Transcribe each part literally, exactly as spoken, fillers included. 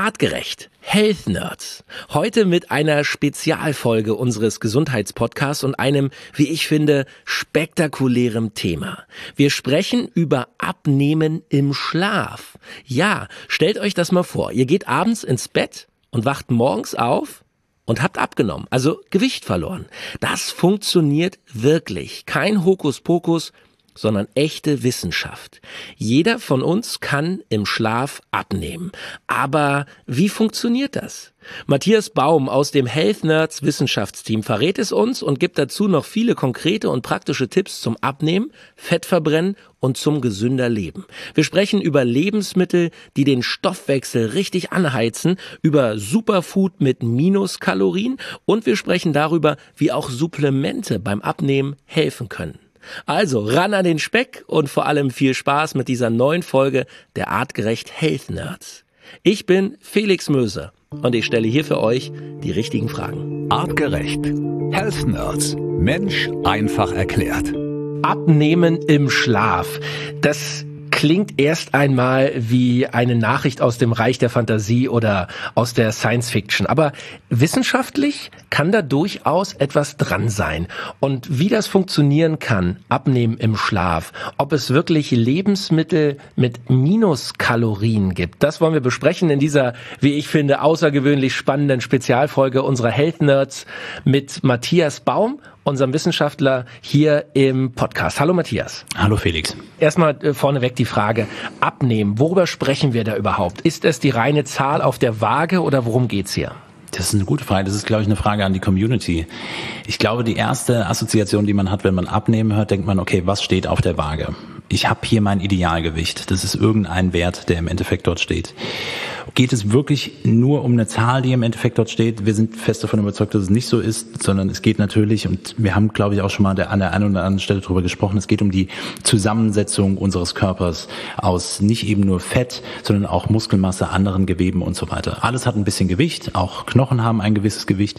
Artgerecht. Health Nerds. Heute mit einer Spezialfolge unseres Gesundheitspodcasts und einem, wie ich finde, spektakulären Thema. Wir sprechen über Abnehmen im Schlaf. Ja, stellt euch das mal vor. Ihr geht abends ins Bett und wacht morgens auf und habt abgenommen, also Gewicht verloren. Das funktioniert wirklich. Kein Hokuspokus, sondern echte Wissenschaft. Jeder von uns kann im Schlaf abnehmen. Aber wie funktioniert das? Matthias Baum aus dem Health Nerds Wissenschaftsteam verrät es uns und gibt dazu noch viele konkrete und praktische Tipps zum Abnehmen, Fettverbrennen und zum gesünder Leben. Wir sprechen über Lebensmittel, die den Stoffwechsel richtig anheizen, über Superfood mit Minuskalorien und wir sprechen darüber, wie auch Supplemente beim Abnehmen helfen können. Also ran an den Speck und vor allem viel Spaß mit dieser neuen Folge der Artgerecht Health Nerds. Ich bin Felix Möser und ich stelle hier für euch die richtigen Fragen. Artgerecht Health Nerds. Mensch einfach erklärt. Abnehmen im Schlaf. Das klingt erst einmal wie eine Nachricht aus dem Reich der Fantasie oder aus der Science Fiction. Aber wissenschaftlich kann da durchaus etwas dran sein. Und wie das funktionieren kann, Abnehmen im Schlaf, ob es wirklich Lebensmittel mit Minuskalorien gibt, das wollen wir besprechen in dieser, wie ich finde, außergewöhnlich spannenden Spezialfolge unserer Health Nerds mit Matthias Baum, unserem Wissenschaftler hier im Podcast. Hallo Matthias. Hallo Felix. Erstmal äh, vorneweg die Frage, Abnehmen, worüber sprechen wir da überhaupt? Ist es die reine Zahl auf der Waage oder worum geht's hier? Das ist eine gute Frage. Das ist, glaube ich, eine Frage an die Community. Ich glaube, die erste Assoziation, die man hat, wenn man Abnehmen hört, denkt man, okay, was steht auf der Waage? Ich habe hier mein Idealgewicht. Das ist irgendein Wert, der im Endeffekt dort steht. Geht es wirklich nur um eine Zahl, die im Endeffekt dort steht? Wir sind fest davon überzeugt, dass es nicht so ist, sondern es geht natürlich, und wir haben, glaube ich, auch schon mal an der einen oder anderen Stelle darüber gesprochen, es geht um die Zusammensetzung unseres Körpers aus nicht eben nur Fett, sondern auch Muskelmasse, anderen Geweben und so weiter. Alles hat ein bisschen Gewicht, auch Knochen haben ein gewisses Gewicht,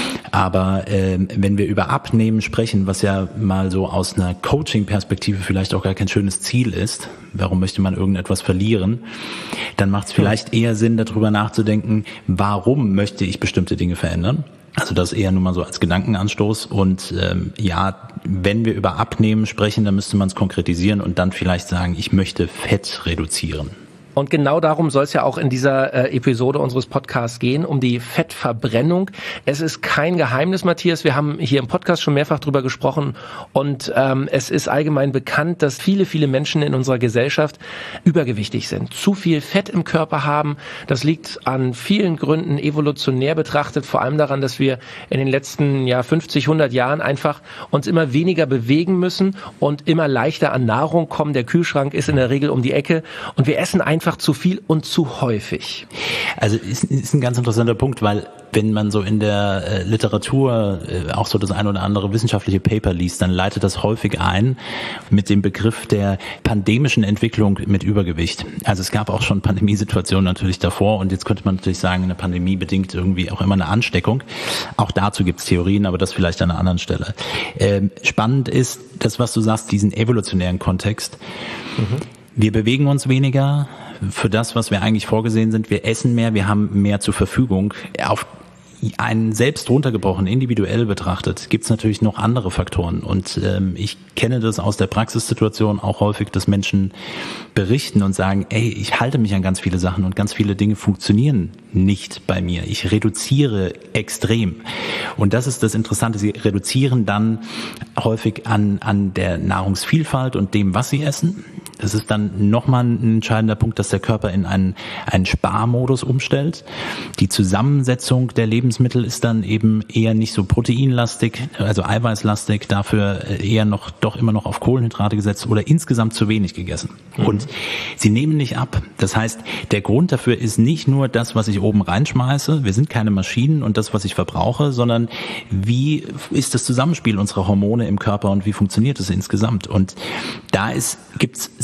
aber äh, wenn wir über Abnehmen sprechen, was ja mal so aus einer Coaching-Perspektive vielleicht auch gar kein schönes Ziel ist, warum möchte man irgendetwas verlieren, dann macht es vielleicht eher Sinn, darüber nachzudenken, warum möchte ich bestimmte Dinge verändern. Also das eher nur mal so als Gedankenanstoß. Und ähm, ja, wenn wir über Abnehmen sprechen, dann müsste man es konkretisieren und dann vielleicht sagen, ich möchte Fett reduzieren. Und genau darum soll es ja auch in dieser äh, Episode unseres Podcasts gehen, um die Fettverbrennung. Es ist kein Geheimnis, Matthias, wir haben hier im Podcast schon mehrfach drüber gesprochen und ähm, es ist allgemein bekannt, dass viele, viele Menschen in unserer Gesellschaft übergewichtig sind, zu viel Fett im Körper haben. Das liegt an vielen Gründen evolutionär betrachtet, vor allem daran, dass wir in den letzten ja, fünfzig, hundert Jahren einfach uns immer weniger bewegen müssen und immer leichter an Nahrung kommen. Der Kühlschrank ist in der Regel um die Ecke und wir essen einfach Einfach zu viel und zu häufig. Also ist, ist ein ganz interessanter Punkt, weil wenn man so in der äh, Literatur äh, auch so das ein oder andere wissenschaftliche Paper liest, dann leitet das häufig ein mit dem Begriff der pandemischen Entwicklung mit Übergewicht. Also es gab auch schon Pandemiesituationen natürlich davor und jetzt könnte man natürlich sagen, eine Pandemie bedingt irgendwie auch immer eine Ansteckung. Auch dazu gibt es Theorien, aber das vielleicht an einer anderen Stelle. Ähm, spannend ist das, was du sagst, diesen evolutionären Kontext. Mhm. Wir bewegen uns weniger für das, was wir eigentlich vorgesehen sind. Wir essen mehr, wir haben mehr zur Verfügung. Auf einen selbst runtergebrochen, individuell betrachtet, gibt es natürlich noch andere Faktoren. Und ähm, ich kenne das aus der Praxissituation auch häufig, dass Menschen berichten und sagen, ey, ich halte mich an ganz viele Sachen und ganz viele Dinge funktionieren nicht bei mir. Ich reduziere extrem. Und das ist das Interessante. Sie reduzieren dann häufig an, an der Nahrungsvielfalt und dem, was sie essen. Das ist dann nochmal ein entscheidender Punkt, dass der Körper in einen, einen Sparmodus umstellt. Die Zusammensetzung der Lebensmittel ist dann eben eher nicht so proteinlastig, also eiweißlastig, dafür eher noch doch immer noch auf Kohlenhydrate gesetzt oder insgesamt zu wenig gegessen. Mhm. Und sie nehmen nicht ab. Das heißt, der Grund dafür ist nicht nur das, was ich oben reinschmeiße, wir sind keine Maschinen und das, was ich verbrauche, sondern wie ist das Zusammenspiel unserer Hormone im Körper und wie funktioniert es insgesamt? Und da ist, gibt's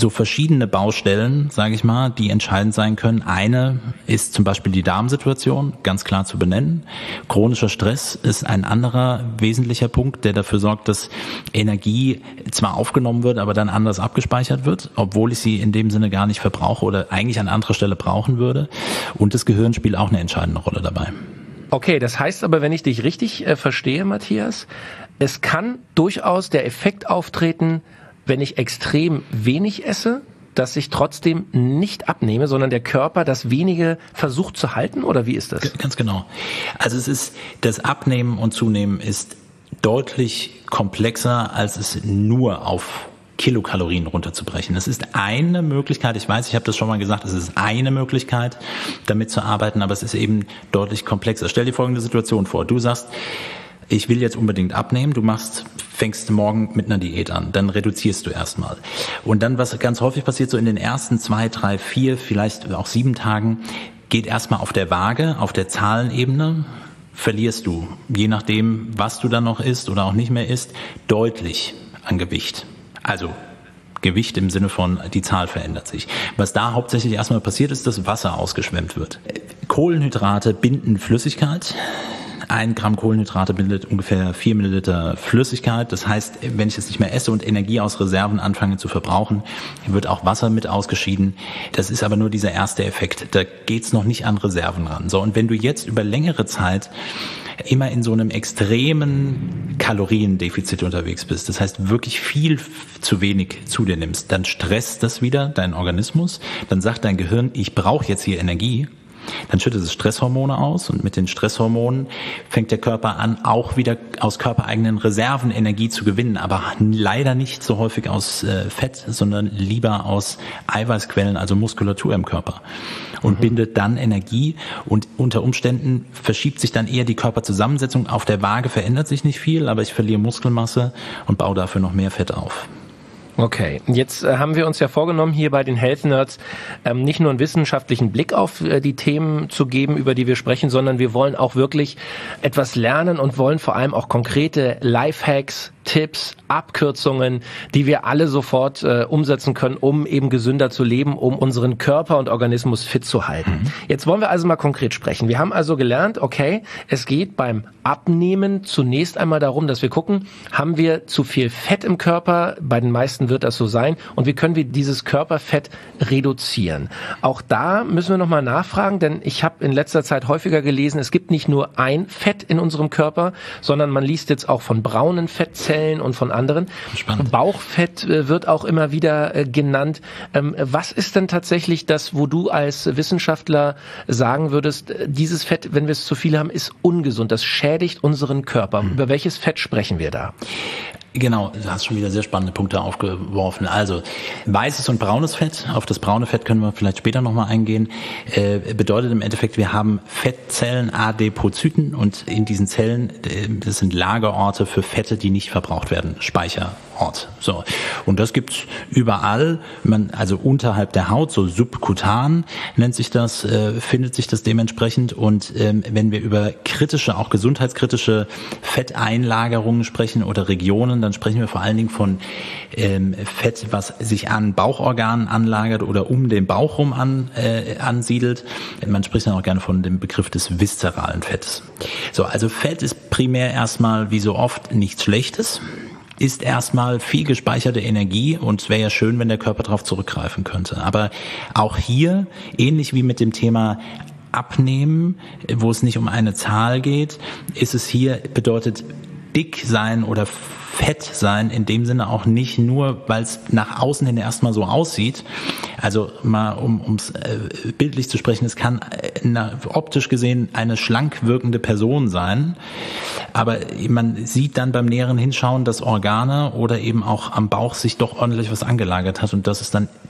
so verschiedene Baustellen, sage ich mal, die entscheidend sein können. Eine ist zum Beispiel die Darmsituation, ganz klar zu benennen. Chronischer Stress ist ein anderer wesentlicher Punkt, der dafür sorgt, dass Energie zwar aufgenommen wird, aber dann anders abgespeichert wird, obwohl ich sie in dem Sinne gar nicht verbrauche oder eigentlich an anderer Stelle brauchen würde. Und das Gehirn spielt auch eine entscheidende Rolle dabei. Okay, das heißt aber, wenn ich dich richtig äh, verstehe, Matthias, es kann durchaus der Effekt auftreten, wenn ich extrem wenig esse, dass ich trotzdem nicht abnehme, sondern der Körper das Wenige versucht zu halten, oder wie ist das? Ganz genau. Also es ist, das Abnehmen und Zunehmen ist deutlich komplexer, als es nur auf Kilokalorien runterzubrechen. Das ist eine Möglichkeit, ich weiß, ich habe das schon mal gesagt, es ist eine Möglichkeit, damit zu arbeiten, aber es ist eben deutlich komplexer. Stell dir folgende Situation vor, du sagst, ich will jetzt unbedingt abnehmen, du machst, fängst morgen mit einer Diät an, dann reduzierst du erstmal. Und dann, was ganz häufig passiert, so in den ersten zwei, drei, vier, vielleicht auch sieben Tagen, geht erstmal auf der Waage, auf der Zahlenebene, verlierst du, je nachdem, was du dann noch isst oder auch nicht mehr isst, deutlich an Gewicht. Also Gewicht im Sinne von, die Zahl verändert sich. Was da hauptsächlich erstmal passiert ist, dass Wasser ausgeschwemmt wird. Kohlenhydrate binden Flüssigkeit. Ein Gramm Kohlenhydrate bindet ungefähr vier Milliliter Flüssigkeit. Das heißt, wenn ich es nicht mehr esse und Energie aus Reserven anfange zu verbrauchen, wird auch Wasser mit ausgeschieden. Das ist aber nur dieser erste Effekt. Da geht's noch nicht an Reserven ran. So, und wenn du jetzt über längere Zeit immer in so einem extremen Kaloriendefizit unterwegs bist, das heißt wirklich viel zu wenig zu dir nimmst, dann stresst das wieder deinen Organismus. Dann sagt dein Gehirn, ich brauche jetzt hier Energie. Dann schüttet es Stresshormone aus und mit den Stresshormonen fängt der Körper an, auch wieder aus körpereigenen Reserven Energie zu gewinnen, aber leider nicht so häufig aus äh, Fett, sondern lieber aus Eiweißquellen, also Muskulatur im Körper und mhm. bindet dann Energie und unter Umständen verschiebt sich dann eher die Körperzusammensetzung. Auf der Waage verändert sich nicht viel, aber ich verliere Muskelmasse und baue dafür noch mehr Fett auf. Okay, jetzt äh, haben wir uns ja vorgenommen, hier bei den Health Nerds ähm, nicht nur einen wissenschaftlichen Blick auf äh, die Themen zu geben, über die wir sprechen, sondern wir wollen auch wirklich etwas lernen und wollen vor allem auch konkrete Lifehacks, Tipps, Abkürzungen, die wir alle sofort äh, umsetzen können, um eben gesünder zu leben, um unseren Körper und Organismus fit zu halten. Mhm. Jetzt wollen wir also mal konkret sprechen. Wir haben also gelernt, okay, es geht beim Abnehmen zunächst einmal darum, dass wir gucken, haben wir zu viel Fett im Körper? Bei den meisten wird das so sein. Und wie können wir dieses Körperfett reduzieren? Auch da müssen wir nochmal nachfragen, denn ich habe in letzter Zeit häufiger gelesen, es gibt nicht nur ein Fett in unserem Körper, sondern man liest jetzt auch von braunen Fettzellen und von anderen. Spannend. Bauchfett äh, wird auch immer wieder äh, genannt. Ähm, was ist denn tatsächlich das, wo du als Wissenschaftler sagen würdest, äh, dieses Fett, wenn wir es zu viel haben, ist ungesund, das schädigt unseren Körper. Mhm. Über welches Fett sprechen wir da? Genau, du hast schon wieder sehr spannende Punkte aufgeworfen. Also weißes und braunes Fett, auf das braune Fett können wir vielleicht später nochmal eingehen, äh, bedeutet im Endeffekt, wir haben Fettzellen, Adipozyten, und in diesen Zellen, äh, das sind Lagerorte für Fette, die nicht verbraucht werden, Speicherort. So, und das gibt's überall, man, also unterhalb der Haut, so subkutan nennt sich das, äh, findet sich das dementsprechend. Und ähm, wenn wir über kritische, auch gesundheitskritische Fetteinlagerungen sprechen oder Regionen, dann sprechen wir vor allen Dingen von ähm, Fett, was sich an Bauchorganen anlagert oder um den Bauch rum an, äh, ansiedelt. Man spricht dann auch gerne von dem Begriff des viszeralen Fettes. So, also Fett ist primär erstmal, wie so oft, nichts Schlechtes, ist erstmal viel gespeicherte Energie, und es wäre ja schön, wenn der Körper darauf zurückgreifen könnte. Aber auch hier, ähnlich wie mit dem Thema Abnehmen, wo es nicht um eine Zahl geht, ist es hier, bedeutet dick sein oder fett sein in dem Sinne auch nicht nur, weil es nach außen hin erstmal so aussieht. Also mal um ums äh, bildlich zu sprechen, es kann äh, na, optisch gesehen eine schlank wirkende Person sein, aber man sieht dann beim näheren Hinschauen, dass Organe oder eben auch am Bauch sich doch ordentlich was angelagert hat, und das ist dann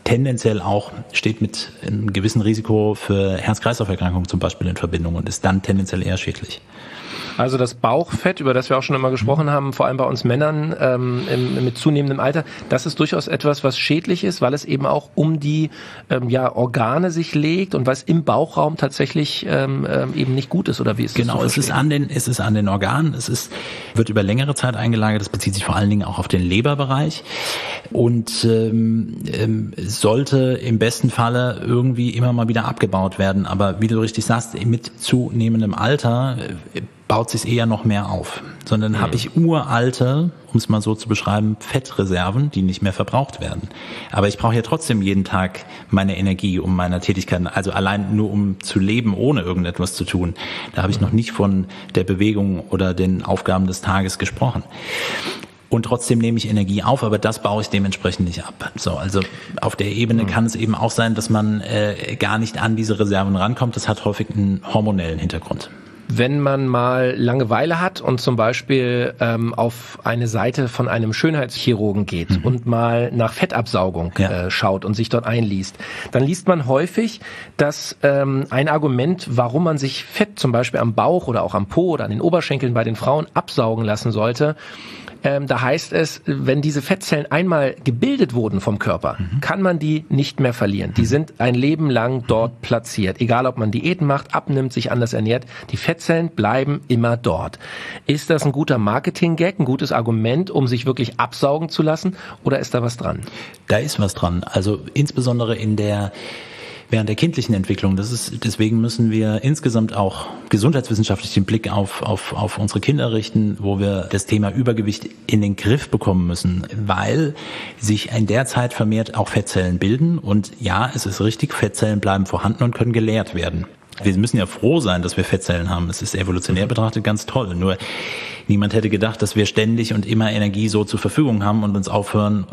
tendenziell auch steht mit einem gewissen Risiko für Herz-Kreislauf-Erkrankungen zum Beispiel in Verbindung und ist dann tendenziell eher schädlich. Also das Bauchfett, über das wir auch schon immer gesprochen haben, vor allem bei uns Männern ähm, im, mit zunehmendem Alter, das ist durchaus etwas, was schädlich ist, weil es eben auch um die ähm, ja, Organe sich legt und weil es im Bauchraum tatsächlich ähm, eben nicht gut ist, oder wie ist das? Genau, es ist an den, es ist an den Organen, es ist, wird über längere Zeit eingelagert, das bezieht sich vor allen Dingen auch auf den Leberbereich und ähm, ähm, sollte im besten Falle irgendwie immer mal wieder abgebaut werden, aber wie du richtig sagst, mit zunehmendem Alter äh, baut sich eher noch mehr auf, sondern mhm. habe ich uralte, um es mal so zu beschreiben, Fettreserven, die nicht mehr verbraucht werden. Aber ich brauche ja trotzdem jeden Tag meine Energie, um meiner Tätigkeit, also allein nur um zu leben, ohne irgendetwas zu tun. Da habe ich noch nicht von der Bewegung oder den Aufgaben des Tages gesprochen. Und trotzdem nehme ich Energie auf, aber das baue ich dementsprechend nicht ab. So, also auf der Ebene mhm. kann es eben auch sein, dass man äh, gar nicht an diese Reserven rankommt. Das hat häufig einen hormonellen Hintergrund. Wenn man mal Langeweile hat und zum Beispiel ähm, auf eine Seite von einem Schönheitschirurgen geht mhm. und mal nach Fettabsaugung ja. äh, schaut und sich dort einliest, dann liest man häufig, dass ähm, ein Argument, warum man sich Fett zum Beispiel am Bauch oder auch am Po oder an den Oberschenkeln bei den Frauen absaugen lassen sollte, Ähm, da heißt es, wenn diese Fettzellen einmal gebildet wurden vom Körper, mhm. kann man die nicht mehr verlieren. Die sind ein Leben lang dort platziert. Egal, ob man Diäten macht, abnimmt, sich anders ernährt, die Fettzellen bleiben immer dort. Ist das ein guter Marketing-Gag, ein gutes Argument, um sich wirklich absaugen zu lassen, oder ist da was dran? Da ist was dran. Also insbesondere in der während der kindlichen Entwicklung. Das ist, deswegen müssen wir insgesamt auch gesundheitswissenschaftlich den Blick auf, auf, auf unsere Kinder richten, wo wir das Thema Übergewicht in den Griff bekommen müssen, weil sich in der Zeit vermehrt auch Fettzellen bilden. Und ja, es ist richtig, Fettzellen bleiben vorhanden und können geleert werden. Wir müssen ja froh sein, dass wir Fettzellen haben. Es ist evolutionär betrachtet ganz toll. Nur niemand hätte gedacht, dass wir ständig und immer Energie so zur Verfügung haben und uns aufhören,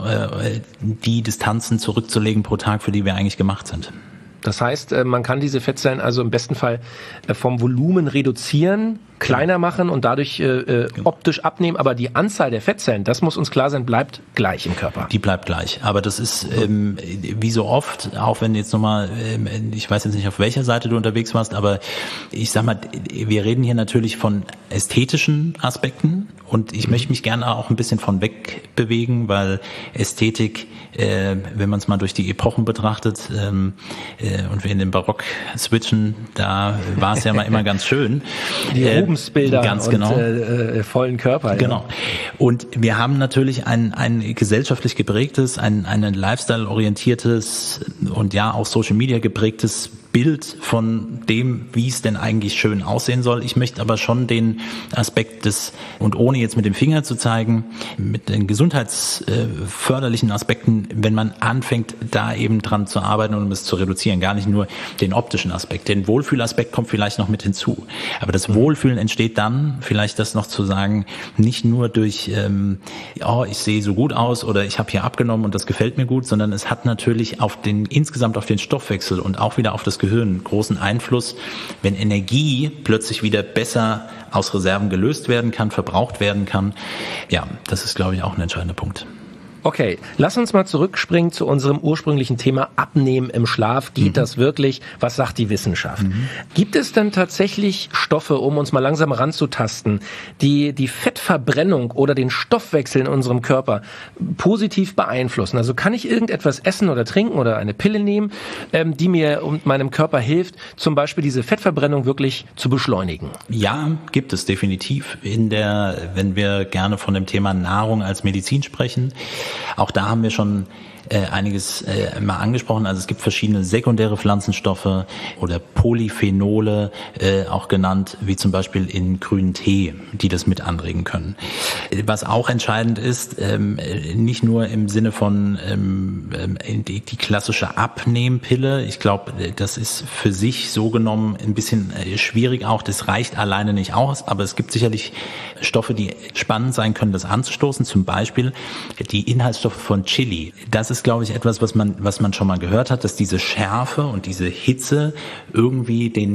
die Distanzen zurückzulegen pro Tag, für die wir eigentlich gemacht sind. Das heißt, man kann diese Fettzellen also im besten Fall vom Volumen reduzieren, kleiner machen und dadurch äh, optisch abnehmen, aber die Anzahl der Fettzellen, das muss uns klar sein, bleibt gleich im Körper. Die bleibt gleich, aber das ist ähm, wie so oft, auch wenn jetzt nochmal, ähm, ich weiß jetzt nicht, auf welcher Seite du unterwegs warst, aber ich sag mal, wir reden hier natürlich von ästhetischen Aspekten und ich mhm. möchte mich gerne auch ein bisschen von weg bewegen, weil Ästhetik, äh, wenn man es mal durch die Epochen betrachtet ähm, äh, und wir in den Barock switchen, da war es ja mal immer ganz schön. Die äh, Rubensbilder ganz genau. und äh, äh, vollen Körper. Genau. Ja. Und wir haben natürlich ein, ein gesellschaftlich geprägtes, ein, ein Lifestyle-orientiertes und ja auch Social Media geprägtes Bild von dem, wie es denn eigentlich schön aussehen soll. Ich möchte aber schon den Aspekt des, und ohne jetzt mit dem Finger zu zeigen, mit den gesundheitsförderlichen Aspekten, wenn man anfängt, da eben dran zu arbeiten und um es zu reduzieren, gar nicht nur den optischen Aspekt. Den Wohlfühlaspekt kommt vielleicht noch mit hinzu. Aber das Wohlfühlen entsteht dann, vielleicht das noch zu sagen, nicht nur durch, ähm, oh, ich sehe so gut aus oder ich habe hier abgenommen und das gefällt mir gut, sondern es hat natürlich auf den, insgesamt auf den Stoffwechsel und auch wieder auf das Gehirn großen Einfluss, wenn Energie plötzlich wieder besser aus Reserven gelöst werden kann, verbraucht werden kann. Ja, das ist, glaube ich, auch ein entscheidender Punkt. Okay, lass uns mal zurückspringen zu unserem ursprünglichen Thema Abnehmen im Schlaf. Geht mhm. das wirklich? Was sagt die Wissenschaft? Mhm. Gibt es denn tatsächlich Stoffe, um uns mal langsam ranzutasten, die die Fettverbrennung oder den Stoffwechsel in unserem Körper positiv beeinflussen? Also kann ich irgendetwas essen oder trinken oder eine Pille nehmen, ähm, die mir und meinem Körper hilft, zum Beispiel diese Fettverbrennung wirklich zu beschleunigen? Ja, gibt es definitiv. In der, wenn wir gerne von dem Thema Nahrung als Medizin sprechen, auch da haben wir schon äh, einiges äh, mal angesprochen. Also es gibt verschiedene sekundäre Pflanzenstoffe oder Polyphenole, äh, auch genannt, wie zum Beispiel in grünen Tee, die das mit anregen können. Was auch entscheidend ist, ähm, nicht nur im Sinne von ähm, die, die klassische Abnehmpille. Ich glaube, das ist für sich so genommen ein bisschen äh, schwierig auch. Das reicht alleine nicht aus, aber es gibt sicherlich Stoffe, die spannend sein können, das anzustoßen. Zum Beispiel die Inhaltsstoffe von Chili. Das ist, glaube ich, etwas, was man, was man schon mal gehört hat, dass diese Schärfe und diese Hitze irgendwie den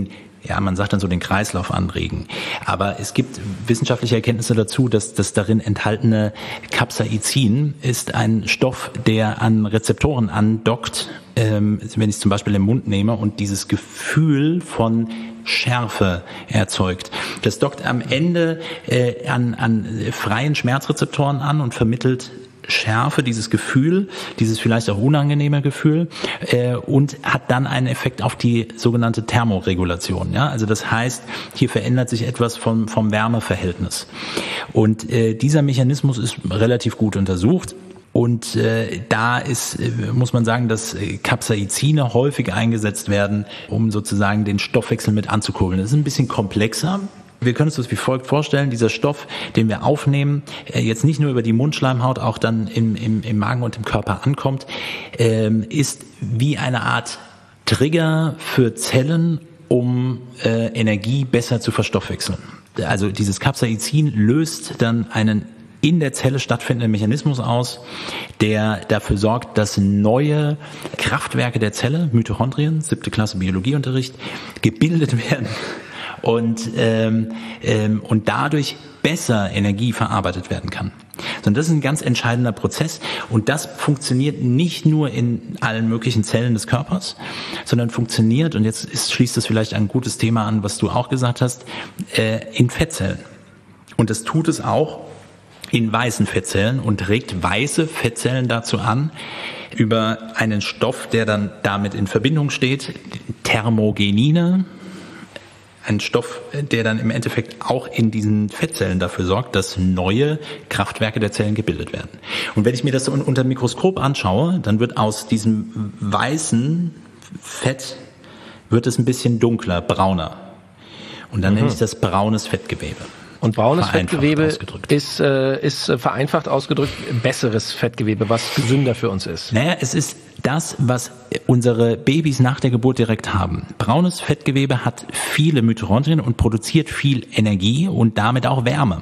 ja, man sagt dann so den Kreislauf anregen. Aber es gibt wissenschaftliche Erkenntnisse dazu, dass das darin enthaltene Capsaicin ist ein Stoff, der an Rezeptoren andockt, ähm, wenn ich es zum Beispiel im Mund nehme und dieses Gefühl von Schärfe erzeugt. Das dockt am Ende äh, an, an freien Schmerzrezeptoren an und vermittelt Schärfe, dieses Gefühl, dieses vielleicht auch unangenehme Gefühl äh, und hat dann einen Effekt auf die sogenannte Thermoregulation. Ja? Also das heißt, hier verändert sich etwas vom, vom Wärmeverhältnis. Und äh, dieser Mechanismus ist relativ gut untersucht. Und äh, da ist, äh, muss man sagen, dass äh, Capsaicine häufig eingesetzt werden, um sozusagen den Stoffwechsel mit anzukurbeln. Das ist ein bisschen komplexer. Wir können uns das wie folgt vorstellen, dieser Stoff, den wir aufnehmen, äh, jetzt nicht nur über die Mundschleimhaut, auch dann im, im, im Magen und im Körper ankommt, ähm, ist wie eine Art Trigger für Zellen, um äh, Energie besser zu verstoffwechseln. Also dieses Capsaicin löst dann einen in der Zelle stattfindenden Mechanismus aus, der dafür sorgt, dass neue Kraftwerke der Zelle, Mitochondrien, siebte Klasse Biologieunterricht, gebildet werden. Und, ähm, ähm, und dadurch besser Energie verarbeitet werden kann. Sondern das ist ein ganz entscheidender Prozess und das funktioniert nicht nur in allen möglichen Zellen des Körpers, sondern funktioniert, und jetzt ist, schließt das vielleicht ein gutes Thema an, was du auch gesagt hast, äh, in Fettzellen. Und das tut es auch in weißen Fettzellen und regt weiße Fettzellen dazu an, über einen Stoff, der dann damit in Verbindung steht, Thermogenine, ein Stoff, der dann im Endeffekt auch in diesen Fettzellen dafür sorgt, dass neue Kraftwerke der Zellen gebildet werden. Und wenn ich mir das unter dem Mikroskop anschaue, dann wird aus diesem weißen Fett wird es ein bisschen dunkler, brauner. Und dann mhm. nenne ich das braunes Fettgewebe. Und braunes Fettgewebe ist, äh, ist äh, vereinfacht ausgedrückt besseres Fettgewebe, was gesünder für uns ist. Naja, es ist das, was unsere Babys nach der Geburt direkt haben. Braunes Fettgewebe hat viele Mitochondrien und produziert viel Energie und damit auch Wärme.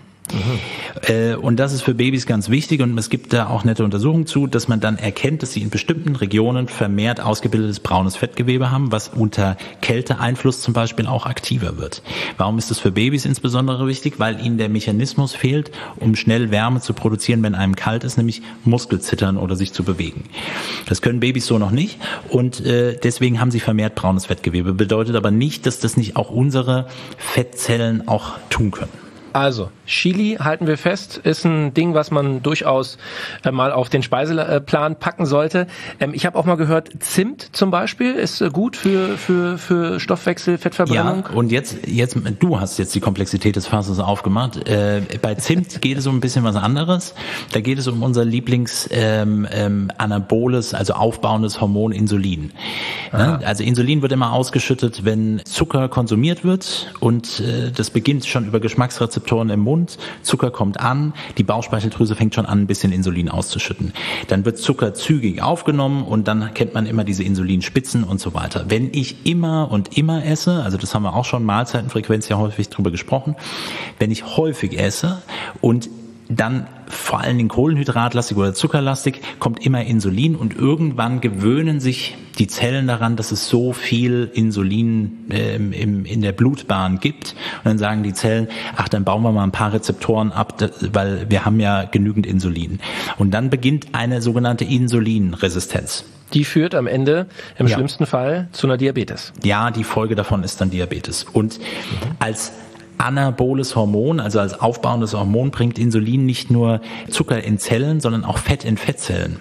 Mhm. Äh, und das ist für Babys ganz wichtig und es gibt da auch nette Untersuchungen zu, dass man dann erkennt, dass sie in bestimmten Regionen vermehrt ausgebildetes braunes Fettgewebe haben, was unter Kälteeinfluss zum Beispiel auch aktiver wird. Warum ist das für Babys insbesondere wichtig? Weil ihnen der Mechanismus fehlt, um schnell Wärme zu produzieren, wenn einem kalt ist, nämlich Muskelzittern oder sich zu bewegen. Das können Babys so noch nicht und äh, deswegen haben sie vermehrt braunes Fettgewebe. Bedeutet aber nicht, dass das nicht auch unsere Fettzellen auch tun können. Also, Chili, halten wir fest, ist ein Ding, was man durchaus äh, mal auf den Speiseplan packen sollte. Ähm, ich habe auch mal gehört, Zimt zum Beispiel ist äh, gut für für für Stoffwechsel, Fettverbrennung. Ja, und jetzt jetzt du hast jetzt die Komplexität des Fasses aufgemacht. Äh, bei Zimt geht es um ein bisschen was anderes. Da geht es um unser Lieblings ähm, ähm, anaboles, also aufbauendes Hormon Insulin. Ne? Also Insulin wird immer ausgeschüttet, wenn Zucker konsumiert wird und äh, das beginnt schon über Geschmacksrezeptoren im Mund, Zucker kommt an, die Bauchspeicheldrüse fängt schon an, ein bisschen Insulin auszuschütten. Dann wird Zucker zügig aufgenommen und dann kennt man immer diese Insulinspitzen und so weiter. Wenn ich immer und immer esse, also das haben wir auch schon Mahlzeitenfrequenz ja häufig drüber gesprochen, wenn ich häufig esse und dann vor allen Dingen kohlenhydratlastig oder zuckerlastig, kommt immer Insulin und irgendwann gewöhnen sich die Zellen daran, dass es so viel Insulin äh, im, in der Blutbahn gibt. Und dann sagen die Zellen, ach, dann bauen wir mal ein paar Rezeptoren ab, weil wir haben ja genügend Insulin. Und dann beginnt eine sogenannte Insulinresistenz. Die führt am Ende im ja. schlimmsten Fall zu einer Diabetes. Ja, die Folge davon ist dann Diabetes. Und mhm. als anaboles Hormon, also als aufbauendes Hormon, bringt Insulin nicht nur Zucker in Zellen, sondern auch Fett in Fettzellen.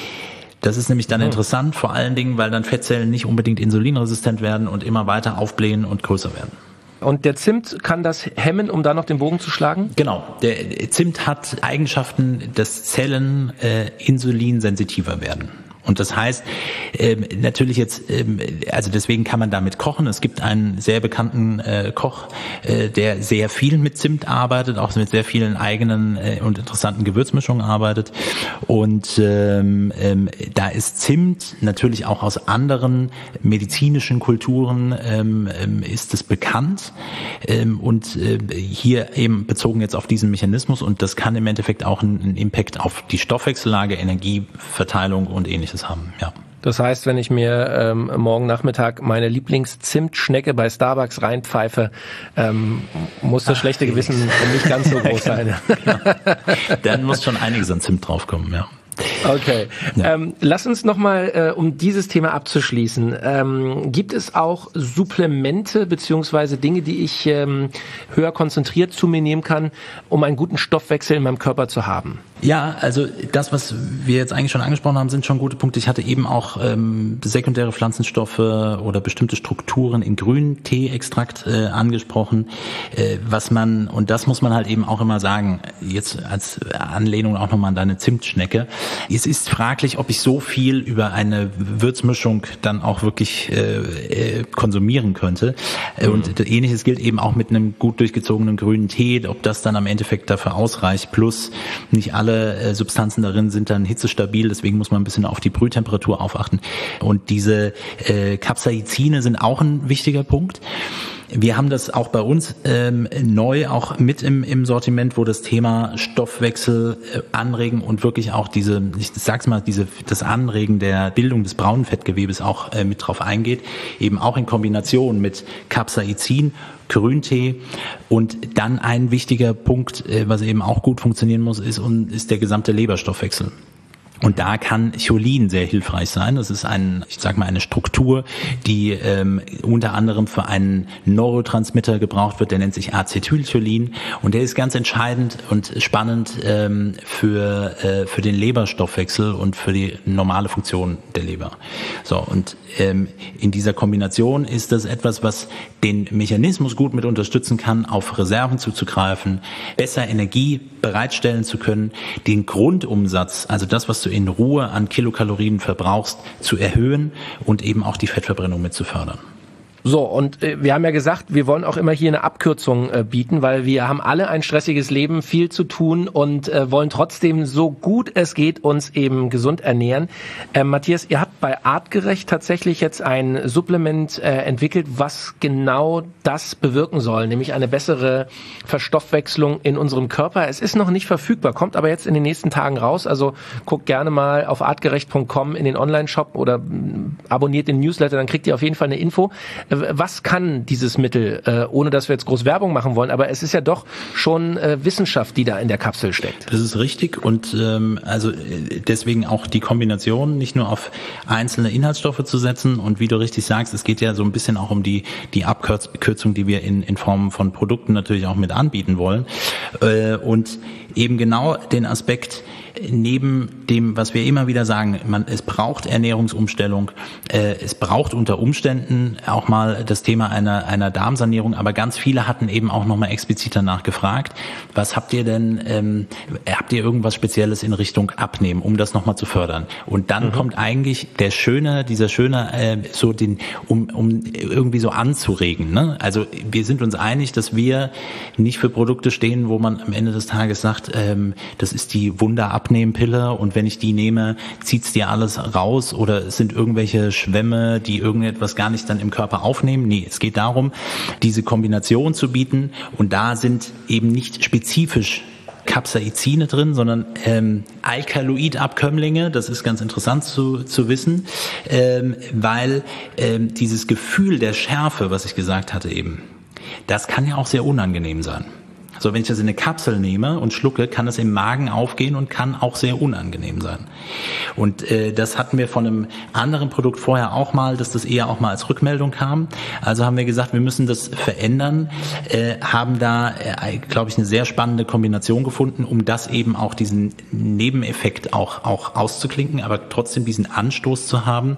Das ist nämlich dann mhm. interessant, vor allen Dingen, weil dann Fettzellen nicht unbedingt insulinresistent werden und immer weiter aufblähen und größer werden. Und der Zimt kann das hemmen, um da noch den Bogen zu schlagen? Genau. Der Zimt hat Eigenschaften, dass Zellen äh, insulinsensitiver werden. Und das heißt, ähm, natürlich jetzt, ähm, also deswegen kann man damit kochen. Es gibt einen sehr bekannten äh, Koch, äh, der sehr viel mit Zimt arbeitet, auch mit sehr vielen eigenen äh, und interessanten Gewürzmischungen arbeitet. Und ähm, ähm, da ist Zimt natürlich auch aus anderen medizinischen Kulturen ähm, ähm, ist es bekannt. Ähm, und äh, hier eben bezogen jetzt auf diesen Mechanismus. Und das kann im Endeffekt auch einen, einen Impact auf die Stoffwechsellage, Energieverteilung und ähnliches haben, ja. Das heißt, wenn ich mir ähm, morgen Nachmittag meine Lieblings-Zimtschnecke bei Starbucks reinpfeife, ähm, muss das Ach, schlechte Gewissen nicht ganz so groß sein. Genau. Dann muss schon einiges an Zimt draufkommen, ja. Okay, ja. ähm, lass uns nochmal, äh, um dieses Thema abzuschließen, ähm, gibt es auch Supplemente beziehungsweise Dinge, die ich ähm, höher konzentriert zu mir nehmen kann, um einen guten Stoffwechsel in meinem Körper zu haben? Ja, also das, was wir jetzt eigentlich schon angesprochen haben, sind schon gute Punkte. Ich hatte eben auch ähm, sekundäre Pflanzenstoffe oder bestimmte Strukturen in Grüntee-Extrakt äh, angesprochen, äh, was man, und das muss man halt eben auch immer sagen, jetzt als Anlehnung auch nochmal an deine Zimtschnecke, es ist fraglich, ob ich so viel über eine Würzmischung dann auch wirklich äh, äh, konsumieren könnte. Mhm. Und Ähnliches gilt eben auch mit einem gut durchgezogenen grünen Tee, ob das dann am Endeffekt dafür ausreicht. Plus nicht alle äh, Substanzen darin sind dann hitzestabil, deswegen muss man ein bisschen auf die Brühtemperatur aufachten. Und diese äh, Capsaicine sind auch ein wichtiger Punkt. Wir haben das auch bei uns ähm, neu auch mit im, im Sortiment, wo das Thema Stoffwechsel äh, anregen und wirklich auch diese, ich sag's mal, diese das Anregen der Bildung des braunen Fettgewebes auch äh, mit drauf eingeht, eben auch in Kombination mit Capsaicin, Grüntee und dann ein wichtiger Punkt, äh, was eben auch gut funktionieren muss, ist und ist der gesamte Leberstoffwechsel. Und da kann Cholin sehr hilfreich sein. Das ist ein, ich sag mal, eine Struktur, die ähm, unter anderem für einen Neurotransmitter gebraucht wird. Der nennt sich Acetylcholin und der ist ganz entscheidend und spannend ähm, für äh, für den Leberstoffwechsel und für die normale Funktion der Leber. So, und ähm, in dieser Kombination ist das etwas, was den Mechanismus gut mit unterstützen kann, auf Reserven zuzugreifen, besser Energie bereitstellen zu können, den Grundumsatz, also das, was du in Ruhe an Kilokalorien verbrauchst, zu erhöhen und eben auch die Fettverbrennung mit zu fördern. So, und äh, wir haben ja gesagt, wir wollen auch immer hier eine Abkürzung äh, bieten, weil wir haben alle ein stressiges Leben, viel zu tun und äh, wollen trotzdem so gut es geht uns eben gesund ernähren. Äh, Matthias, ihr habt bei Artgerecht tatsächlich jetzt ein Supplement äh, entwickelt, was genau das bewirken soll, nämlich eine bessere Verstoffwechslung in unserem Körper. Es ist noch nicht verfügbar, kommt aber jetzt in den nächsten Tagen raus, also guckt gerne mal auf artgerecht punkt com in den Online-Shop oder mh, abonniert den Newsletter, dann kriegt ihr auf jeden Fall eine Info. Was kann dieses Mittel, äh, ohne dass wir jetzt groß Werbung machen wollen, aber es ist ja doch schon äh, Wissenschaft, die da in der Kapsel steckt. Das ist richtig und ähm, also deswegen auch die Kombination, nicht nur auf einzelne Inhaltsstoffe zu setzen und wie du richtig sagst, es geht ja so ein bisschen auch um die die Abkürzung, die wir in in Form von Produkten natürlich auch mit anbieten wollen äh, und eben genau den Aspekt, neben dem, was wir immer wieder sagen, man, es braucht Ernährungsumstellung, äh, es braucht unter Umständen auch mal das Thema einer, einer Darmsanierung, aber ganz viele hatten eben auch nochmal explizit danach gefragt, was habt ihr denn, ähm, habt ihr irgendwas Spezielles in Richtung Abnehmen, um das nochmal zu fördern? Und dann mhm. kommt eigentlich der schöne, dieser schöne, äh, so den, um, um irgendwie so anzuregen, ne? Also wir sind uns einig, dass wir nicht für Produkte stehen, wo man am Ende des Tages sagt, ähm, das ist die Wunderabnehmpille und wenn ich die nehme, zieht's dir alles raus oder es sind irgendwelche Schwämme, die irgendetwas gar nicht dann im Körper aufnehmen. Nee, es geht darum, diese Kombination zu bieten und da sind eben nicht spezifisch Capsaicine drin, sondern ähm, Alkaloidabkömmlinge, das ist ganz interessant zu, zu wissen, ähm, weil ähm, dieses Gefühl der Schärfe, was ich gesagt hatte eben, das kann ja auch sehr unangenehm sein. So, wenn ich das in eine Kapsel nehme und schlucke, kann das im Magen aufgehen und kann auch sehr unangenehm sein. Und äh, das hatten wir von einem anderen Produkt vorher auch mal, dass das eher auch mal als Rückmeldung kam. Also haben wir gesagt, wir müssen das verändern, äh, haben da, äh, glaube ich, eine sehr spannende Kombination gefunden, um das eben auch diesen Nebeneffekt auch auch auszuklinken, aber trotzdem diesen Anstoß zu haben.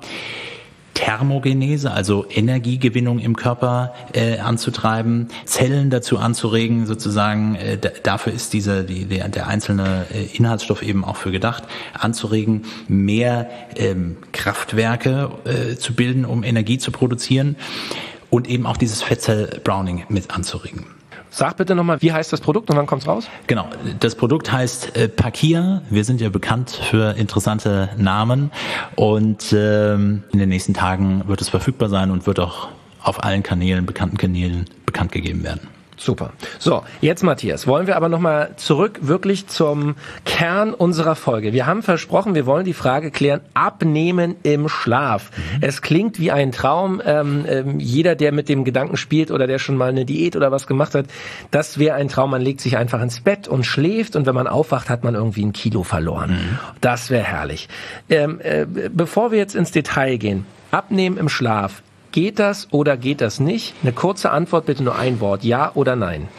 Thermogenese, also Energiegewinnung im Körper äh, anzutreiben, Zellen dazu anzuregen, sozusagen, äh, d- dafür ist dieser die, der, der einzelne äh, Inhaltsstoff eben auch für gedacht, anzuregen, mehr ähm, Kraftwerke äh, zu bilden, um Energie zu produzieren und eben auch dieses Fettzell-Browning mit anzuregen. Sag bitte nochmal, wie heißt das Produkt und wann kommt's raus? Genau, das Produkt heißt äh, Pakia. Wir sind ja bekannt für interessante Namen und ähm, in den nächsten Tagen wird es verfügbar sein und wird auch auf allen Kanälen, bekannten Kanälen bekannt gegeben werden. Super. So, jetzt Matthias, wollen wir aber nochmal zurück wirklich zum Kern unserer Folge. Wir haben versprochen, wir wollen die Frage klären, Abnehmen im Schlaf. Mhm. Es klingt wie ein Traum. Ähm, ähm, jeder, der mit dem Gedanken spielt oder der schon mal eine Diät oder was gemacht hat, das wäre ein Traum. Man legt sich einfach ins Bett und schläft und wenn man aufwacht, hat man irgendwie ein Kilo verloren. Mhm. Das wäre herrlich. Ähm, äh, bevor wir jetzt ins Detail gehen, Abnehmen im Schlaf. Geht das oder geht das nicht? Eine kurze Antwort, bitte nur ein Wort. Ja oder nein?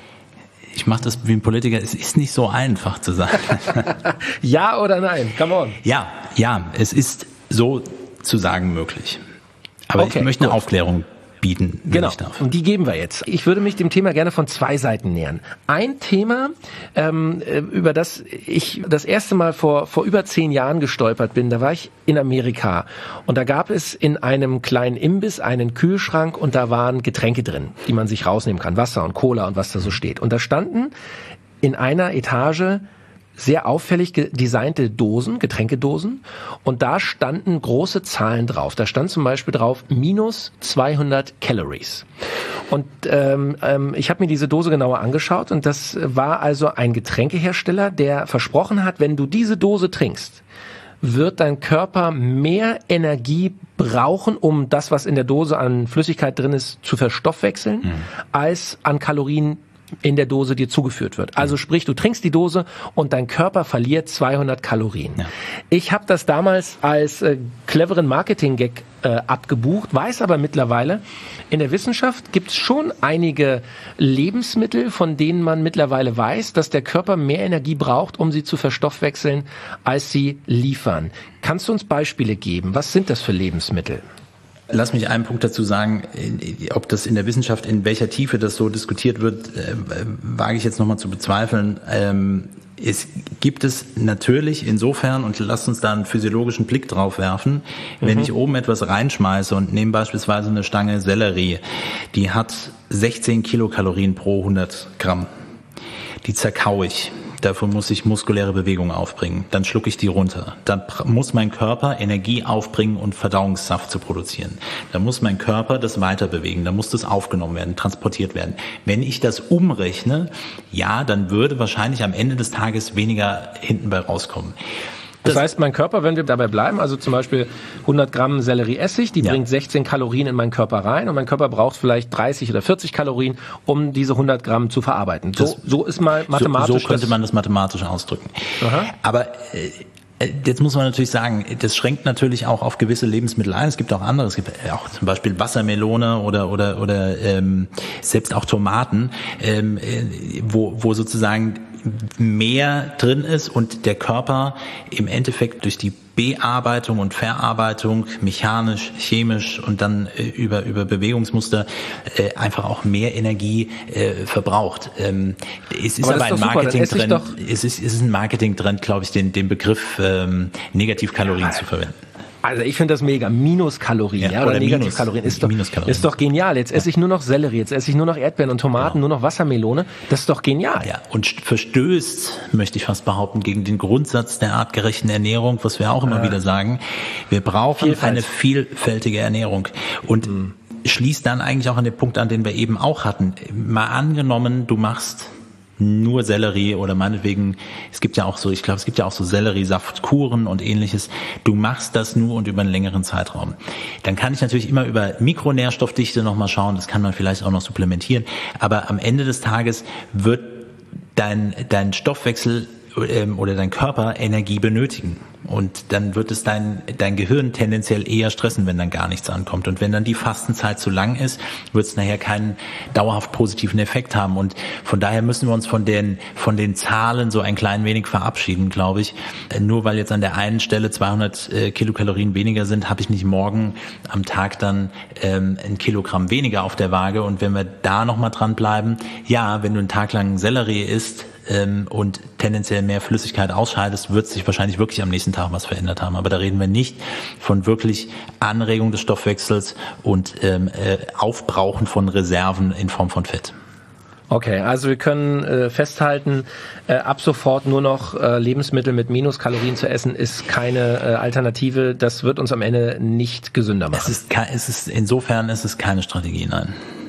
Ich mache das wie ein Politiker. Es ist nicht so einfach zu sagen. Ja oder nein? Come on. Ja, ja, es ist so zu sagen möglich. Aber okay, ich möchte gut. eine Aufklärung bieten, wenn genau. ich darf. Und die geben wir jetzt. Ich würde mich dem Thema gerne von zwei Seiten nähern. Ein Thema, ähm, über das ich das erste Mal vor vor über zehn Jahren gestolpert bin, da war ich in Amerika und da gab es in einem kleinen Imbiss einen Kühlschrank und da waren Getränke drin, die man sich rausnehmen kann, Wasser und Cola und was da so steht. Und da standen in einer Etage sehr auffällig designte Dosen, Getränkedosen, und da standen große Zahlen drauf. Da stand zum Beispiel drauf minus zweihundert Calories. Und ähm, ähm, ich habe mir diese Dose genauer angeschaut und das war also ein Getränkehersteller, der versprochen hat, wenn du diese Dose trinkst, wird dein Körper mehr Energie brauchen, um das, was in der Dose an Flüssigkeit drin ist, zu verstoffwechseln, mhm. als an Kalorien in der Dose dir zugeführt wird. Also sprich, du trinkst die Dose und dein Körper verliert zweihundert Kalorien. Ja. Ich habe das damals als äh, cleveren Marketing-Gag äh, abgebucht, weiß aber mittlerweile, in der Wissenschaft gibt es schon einige Lebensmittel, von denen man mittlerweile weiß, dass der Körper mehr Energie braucht, um sie zu verstoffwechseln, als sie liefern. Kannst du uns Beispiele geben? Was sind das für Lebensmittel? Lass mich einen Punkt dazu sagen, ob das in der Wissenschaft, in welcher Tiefe das so diskutiert wird, äh, wage ich jetzt nochmal zu bezweifeln. Ähm, es gibt es natürlich insofern, und lasst uns da einen physiologischen Blick drauf werfen, mhm. wenn ich oben etwas reinschmeiße und nehme beispielsweise eine Stange Sellerie, die hat sechzehn Kilokalorien pro hundert Gramm. Die zerkaue ich. Dafür muss ich muskuläre Bewegung aufbringen. Dann schlucke ich die runter. Dann muss mein Körper Energie aufbringen und Verdauungssaft zu produzieren. Dann muss mein Körper das weiter bewegen. Dann muss das aufgenommen werden, transportiert werden. Wenn ich das umrechne, ja, dann würde wahrscheinlich am Ende des Tages weniger hinten bei rauskommen. Das, das heißt, mein Körper, wenn wir dabei bleiben, also zum Beispiel hundert Gramm Sellerieessig, die ja. bringt sechzehn Kalorien in meinen Körper rein und mein Körper braucht vielleicht dreißig oder vierzig Kalorien, um diese hundert Gramm zu verarbeiten. So, das, so ist mal mathematisch. So, so könnte man das mathematisch ausdrücken. Aha. Aber äh, jetzt muss man natürlich sagen, das schränkt natürlich auch auf gewisse Lebensmittel ein. Es gibt auch andere, es gibt auch zum Beispiel Wassermelone oder oder oder ähm, selbst auch Tomaten, ähm, wo wo sozusagen mehr drin ist und der Körper im Endeffekt durch die Bearbeitung und Verarbeitung, mechanisch, chemisch und dann äh, über über Bewegungsmuster äh, einfach auch mehr Energie äh, verbraucht. Ähm, es ist aber, aber ein Marketing-Trend, es ist, es ist ein Marketing-Trend, glaube ich, den, den Begriff ähm, Negativkalorien zu verwenden. Also ich finde das mega. Minuskalorien, ja, ja, oder, oder Negativkalorien ist doch, ist doch genial. Jetzt esse ich nur noch Sellerie, jetzt esse ich nur noch Erdbeeren und Tomaten, genau. nur noch Wassermelone. Das ist doch genial. Ja, und verstößt, möchte ich fast behaupten, gegen den Grundsatz der artgerechten Ernährung, was wir auch immer ja. wieder sagen. Wir brauchen Vielfalt. eine vielfältige Ernährung. Und mhm. schließt dann eigentlich auch an den Punkt an, den wir eben auch hatten. Mal angenommen, du machst nur Sellerie oder meinetwegen, es gibt ja auch so, ich glaube, es gibt ja auch so Selleriesaftkuren und ähnliches. Du machst das nur und über einen längeren Zeitraum. Dann kann ich natürlich immer über Mikronährstoffdichte nochmal schauen, das kann man vielleicht auch noch supplementieren, aber am Ende des Tages wird dein, dein Stoffwechsel oder dein Körper Energie benötigen. Und dann wird es dein, dein Gehirn tendenziell eher stressen, wenn dann gar nichts ankommt. Und wenn dann die Fastenzeit zu lang ist, wird es nachher keinen dauerhaft positiven Effekt haben. Und von daher müssen wir uns von den, von den Zahlen so ein klein wenig verabschieden, glaube ich. Nur weil jetzt an der einen Stelle zweihundert äh, Kilokalorien weniger sind, habe ich nicht morgen am Tag dann ähm, ein Kilogramm weniger auf der Waage. Und wenn wir da nochmal dran bleiben, ja, wenn du einen Tag lang Sellerie isst, ähm, und tendenziell mehr Flüssigkeit ausscheidest, wird sich wahrscheinlich wirklich am nächsten Tag was verändert haben. Aber da reden wir nicht von wirklich Anregung des Stoffwechsels und ähm, äh, Aufbrauchen von Reserven in Form von Fett. Okay, also wir können äh, festhalten, äh, ab sofort nur noch äh, Lebensmittel mit Minuskalorien zu essen, ist keine äh, Alternative. Das wird uns am Ende nicht gesünder machen. Es ist, ke- es ist insofern ist es keine Strategie, nein.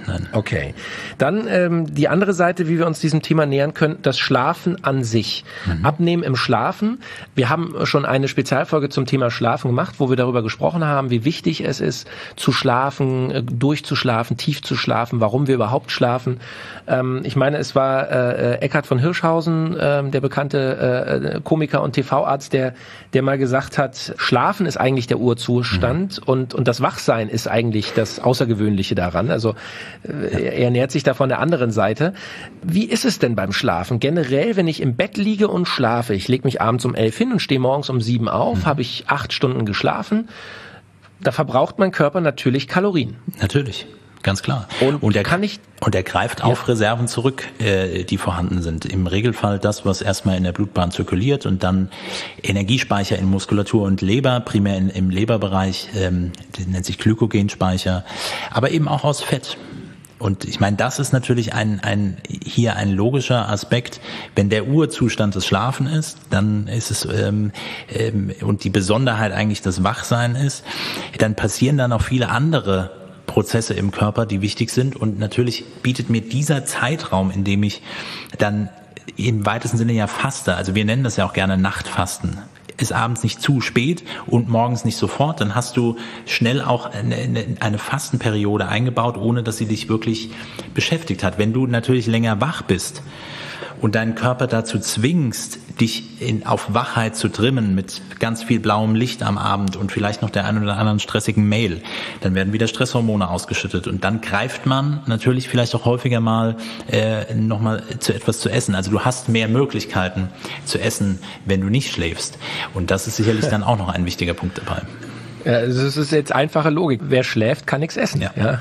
nein. Okay. Dann ähm, die andere Seite, wie wir uns diesem Thema nähern können, das Schlafen an sich. Mhm. Abnehmen im Schlafen. Wir haben schon eine Spezialfolge zum Thema Schlafen gemacht, wo wir darüber gesprochen haben, wie wichtig es ist, zu schlafen, durchzuschlafen, tief zu schlafen, warum wir überhaupt schlafen. Ähm, ich meine, es war äh, Eckhard von Hirschhausen, äh, der bekannte äh, Komiker und T V-Arzt, der, der mal gesagt hat, Schlafen ist eigentlich der Urzustand mhm. und, und das Wachsein ist eigentlich das Außergewöhnliche daran. Also äh, er nähert sich da von der anderen Seite. Wie ist es denn beim Schlafen? Generell, wenn ich im Bett liege und schlafe, ich lege mich abends um elf hin und stehe morgens um sieben auf, mhm. habe ich acht Stunden geschlafen, da verbraucht mein Körper natürlich Kalorien. Natürlich. Ganz klar. Und, und er kann ich, und er greift ja. auf Reserven zurück, äh, die vorhanden sind. Im Regelfall das, was erstmal in der Blutbahn zirkuliert und dann Energiespeicher in Muskulatur und Leber, primär in, im Leberbereich, ähm, das nennt sich Glykogenspeicher, aber eben auch aus Fett. Und ich meine, das ist natürlich ein, ein hier ein logischer Aspekt. Wenn der Urzustand das Schlafen ist, dann ist es ähm, ähm, und die Besonderheit eigentlich das Wachsein ist, dann passieren da noch viele andere Prozesse im Körper, die wichtig sind, und natürlich bietet mir dieser Zeitraum, in dem ich dann im weitesten Sinne ja faste, also wir nennen das ja auch gerne Nachtfasten, ist abends nicht zu spät und morgens nicht sofort, dann hast du schnell auch eine, eine, eine Fastenperiode eingebaut, ohne dass sie dich wirklich beschäftigt hat. Wenn du natürlich länger wach bist und deinen Körper dazu zwingst, dich in, auf Wachheit zu trimmen mit ganz viel blauem Licht am Abend und vielleicht noch der einen oder anderen stressigen Mail, dann werden wieder Stresshormone ausgeschüttet und dann greift man natürlich vielleicht auch häufiger mal äh, nochmal zu etwas zu essen. Also du hast mehr Möglichkeiten zu essen, wenn du nicht schläfst, und das ist sicherlich dann auch noch ein wichtiger Punkt dabei. Ja, es ist jetzt einfache Logik. Wer schläft, kann nichts essen. Ja. Ja.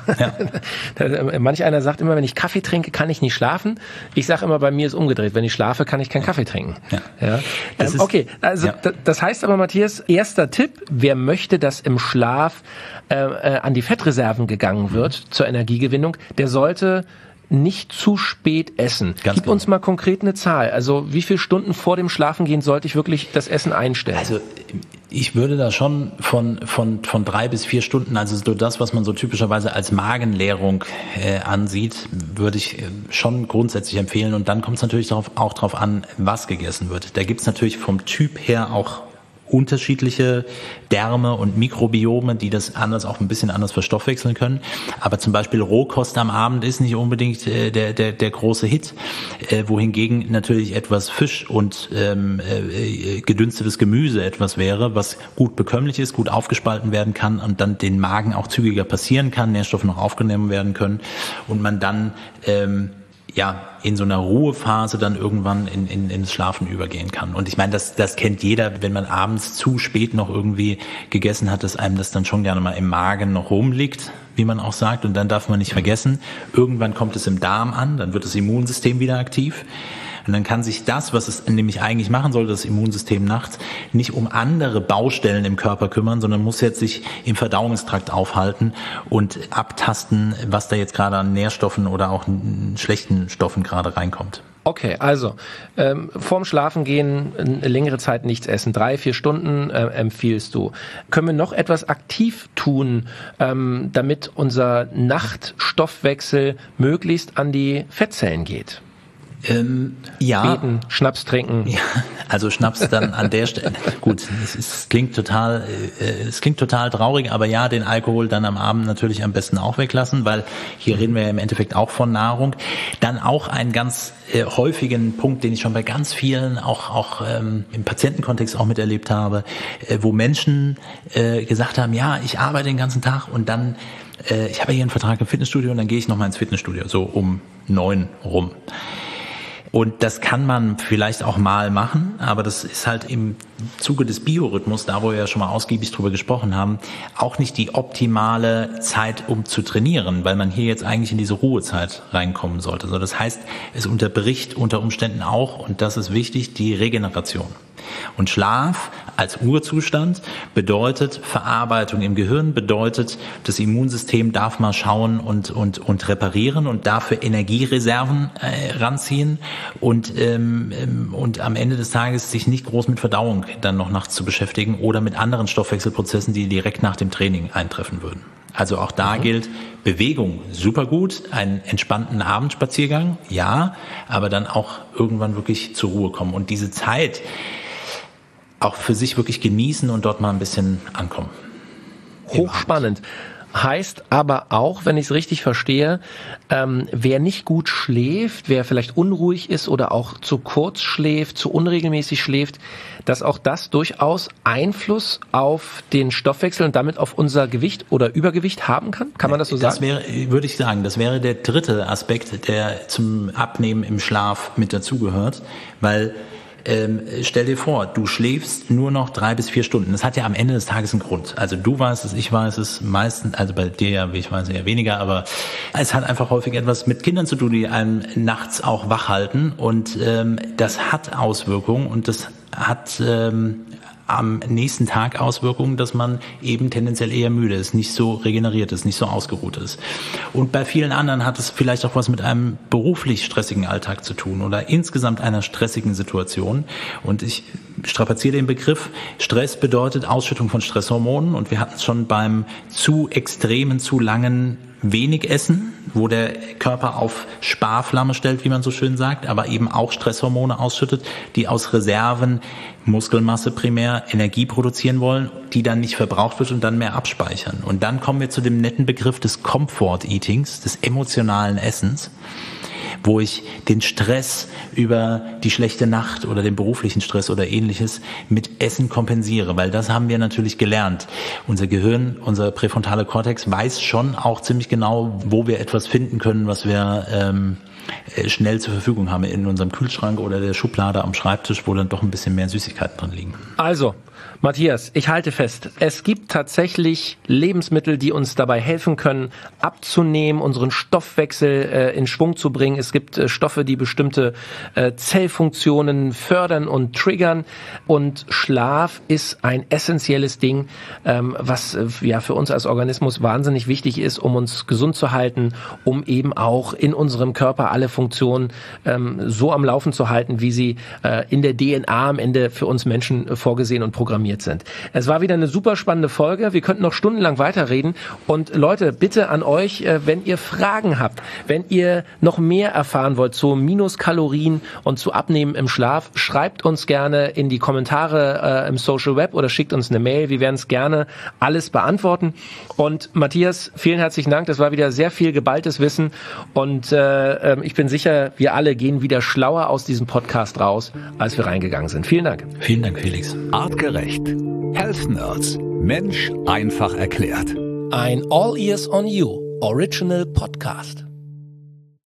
Ja. Manch einer sagt immer, wenn ich Kaffee trinke, kann ich nicht schlafen. Ich sage immer, bei mir ist umgedreht. Wenn ich schlafe, kann ich keinen Kaffee trinken. Ja. Ja. Ähm, okay, also ja. Das heißt aber, Matthias, erster Tipp, wer möchte, dass im Schlaf äh, äh, an die Fettreserven gegangen wird mhm. zur Energiegewinnung, der sollte nicht zu spät essen. Ganz Gib genau. uns mal konkret eine Zahl. Also wie viele Stunden vor dem Schlafengehen sollte ich wirklich das Essen einstellen? Also ich würde da schon von von von drei bis vier Stunden, also so das, was man so typischerweise als Magenleerung äh, ansieht, würde ich äh, schon grundsätzlich empfehlen. Und dann kommt es natürlich darauf, auch darauf an, was gegessen wird. Da gibt es natürlich vom Typ her auch unterschiedliche Därme und Mikrobiome, die das anders auch ein bisschen anders verstoffwechseln können. Aber zum Beispiel Rohkost am Abend ist nicht unbedingt äh, der, der, der große Hit, äh, wohingegen natürlich etwas Fisch und ähm, äh, gedünstetes Gemüse etwas wäre, was gut bekömmlich ist, gut aufgespalten werden kann und dann den Magen auch zügiger passieren kann, Nährstoffe noch aufgenommen werden können und man dann ähm, ja, in so einer Ruhephase dann irgendwann in, in, ins Schlafen übergehen kann. Und ich meine, das, das kennt jeder, wenn man abends zu spät noch irgendwie gegessen hat, dass einem das dann schon gerne mal im Magen noch rumliegt, wie man auch sagt. Und dann darf man nicht vergessen, irgendwann kommt es im Darm an, dann wird das Immunsystem wieder aktiv. Und dann kann sich das, was es nämlich eigentlich machen soll, das Immunsystem nachts, nicht um andere Baustellen im Körper kümmern, sondern muss jetzt sich im Verdauungstrakt aufhalten und abtasten, was da jetzt gerade an Nährstoffen oder auch schlechten Stoffen gerade reinkommt. Okay, also ähm, vorm Schlafengehen eine längere Zeit nichts essen, drei, vier Stunden äh, empfiehlst du. Können wir noch etwas aktiv tun, ähm, damit unser Nachtstoffwechsel möglichst an die Fettzellen geht? Ähm, ja. Beten, Schnaps trinken. Ja, also Schnaps dann an der Stelle. Gut, es, ist, klingt total, äh, es klingt total traurig, aber ja, den Alkohol dann am Abend natürlich am besten auch weglassen, weil hier reden wir ja im Endeffekt auch von Nahrung. Dann auch einen ganz äh, häufigen Punkt, den ich schon bei ganz vielen, auch auch ähm, im Patientenkontext auch miterlebt habe, äh, wo Menschen äh, gesagt haben, ja, ich arbeite den ganzen Tag und dann, äh, ich habe hier einen Vertrag im Fitnessstudio und dann gehe ich nochmal ins Fitnessstudio, so um neun rum. Und das kann man vielleicht auch mal machen, aber das ist halt im Zuge des Biorhythmus, da wo wir ja schon mal ausgiebig drüber gesprochen haben, auch nicht die optimale Zeit, um zu trainieren, weil man hier jetzt eigentlich in diese Ruhezeit reinkommen sollte. Also das heißt, es unterbricht unter Umständen auch, und das ist wichtig, die Regeneration. Und Schlaf als Urzustand bedeutet Verarbeitung im Gehirn, bedeutet, das Immunsystem darf mal schauen und und und reparieren und dafür Energiereserven äh, ranziehen und ähm, und am Ende des Tages sich nicht groß mit Verdauung dann noch nachts zu beschäftigen oder mit anderen Stoffwechselprozessen, die direkt nach dem Training eintreffen würden. Also auch da mhm. gilt, Bewegung super gut, einen entspannten Abendspaziergang, ja, aber dann auch irgendwann wirklich zur Ruhe kommen und diese Zeit auch für sich wirklich genießen und dort mal ein bisschen ankommen. Hochspannend. Heißt aber auch, wenn ich es richtig verstehe, ähm, wer nicht gut schläft, wer vielleicht unruhig ist oder auch zu kurz schläft, zu unregelmäßig schläft, dass auch das durchaus Einfluss auf den Stoffwechsel und damit auf unser Gewicht oder Übergewicht haben kann? Kann man das so das sagen? Das wäre, würde ich sagen, das wäre der dritte Aspekt, der zum Abnehmen im Schlaf mit dazugehört, weil Ähm, stell dir vor, du schläfst nur noch drei bis vier Stunden. Das hat ja am Ende des Tages einen Grund. Also du weißt es, ich weiß es, meistens, also bei dir ja, wie ich weiß, eher weniger, aber es hat einfach häufig etwas mit Kindern zu tun, die einem nachts auch wach halten und ähm, das hat Auswirkungen und das hat ähm, am nächsten Tag Auswirkungen, dass man eben tendenziell eher müde ist, nicht so regeneriert ist, nicht so ausgeruht ist. Und bei vielen anderen hat es vielleicht auch was mit einem beruflich stressigen Alltag zu tun oder insgesamt einer stressigen Situation. Und ich strapaziere den Begriff. Stress bedeutet Ausschüttung von Stresshormonen und wir hatten es schon beim zu extremen, zu langen wenig Essen, wo der Körper auf Sparflamme stellt, wie man so schön sagt, aber eben auch Stresshormone ausschüttet, die aus Reserven, Muskelmasse primär, Energie produzieren wollen, die dann nicht verbraucht wird und dann mehr abspeichern. Und dann kommen wir zu dem netten Begriff des Comfort-Eatings, des emotionalen Essens, wo ich den Stress über die schlechte Nacht oder den beruflichen Stress oder ähnliches mit Essen kompensiere, weil das haben wir natürlich gelernt. Unser Gehirn, unser präfrontale Kortex weiß schon auch ziemlich genau, wo wir etwas finden können, was wir ähm, schnell zur Verfügung haben in unserem Kühlschrank oder der Schublade am Schreibtisch, wo dann doch ein bisschen mehr Süßigkeiten drin liegen. Also, Matthias, ich halte fest, es gibt tatsächlich Lebensmittel, die uns dabei helfen können, abzunehmen, unseren Stoffwechsel äh, in Schwung zu bringen. Es gibt äh, Stoffe, die bestimmte äh, Zellfunktionen fördern und triggern. Und Schlaf ist ein essentielles Ding, ähm, was äh, ja für uns als Organismus wahnsinnig wichtig ist, um uns gesund zu halten, um eben auch in unserem Körper alle Funktionen ähm, so am Laufen zu halten, wie sie äh, in der D N A am Ende für uns Menschen äh, vorgesehen und programmiert sind. Es war wieder eine super spannende Folge. Wir könnten noch stundenlang weiterreden. Und Leute, bitte an euch, wenn ihr Fragen habt, wenn ihr noch mehr erfahren wollt zu Minuskalorien und zu Abnehmen im Schlaf, schreibt uns gerne in die Kommentare äh, im Social Web oder schickt uns eine Mail. Wir werden es gerne alles beantworten. Und Matthias, vielen herzlichen Dank. Das war wieder sehr viel geballtes Wissen. Und äh, ich bin sicher, wir alle gehen wieder schlauer aus diesem Podcast raus, als wir reingegangen sind. Vielen Dank. Vielen Dank, Felix. Artgerecht. Health Nerds. Mensch einfach erklärt. Ein All Ears on You Original Podcast.